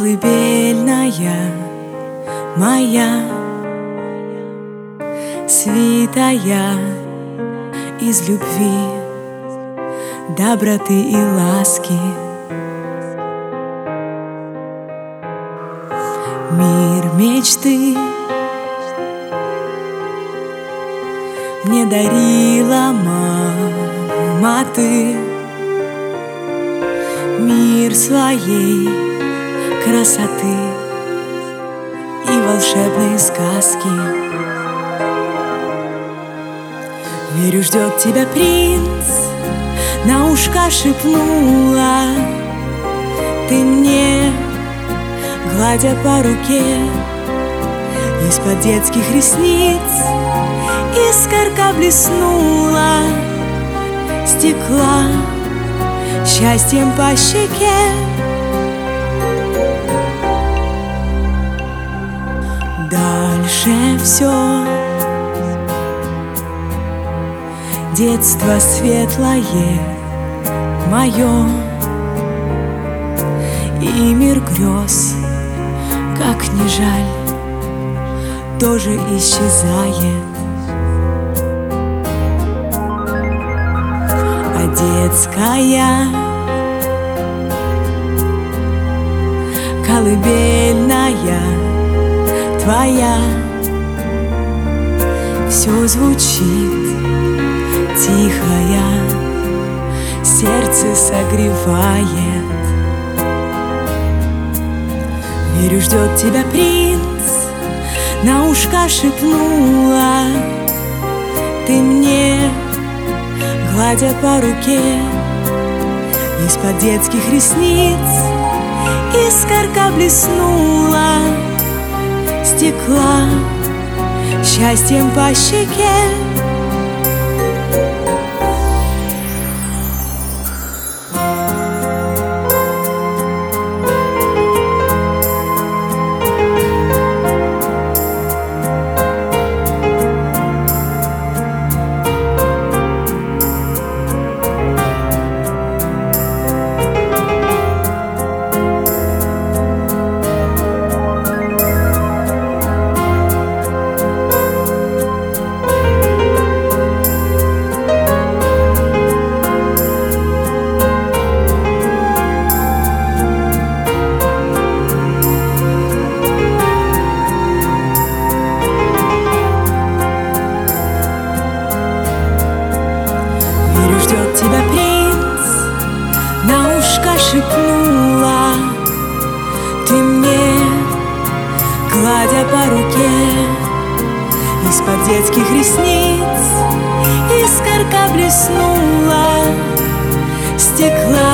колыбельная моя, свитая из любви, доброты и ласки. Мир мечты мне дарила мама ты, мир своей красоты и волшебные сказки. Верю, ждет тебя принц, на ушко шепнула ты мне, гладя по руке. Из-под детских ресниц искорка блеснула, стекла счастьем по щеке. Дальше все детство светлое мое, и мир грез, как ни жаль, тоже исчезает. А детская колыбельная твоя все звучит тихая, сердце согревает. Верю, ждет тебя принц, на ушко шепнула ты мне, гладя по руке. Из-под детских ресниц искорка блеснула, стекла счастьем по щеке. Ждет тебя принц, на ушко шепнула ты мне, гладя по руке. Из-под детских ресниц искорка блеснула, стекла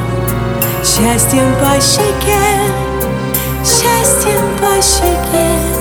счастьем по щеке, счастьем по щеке.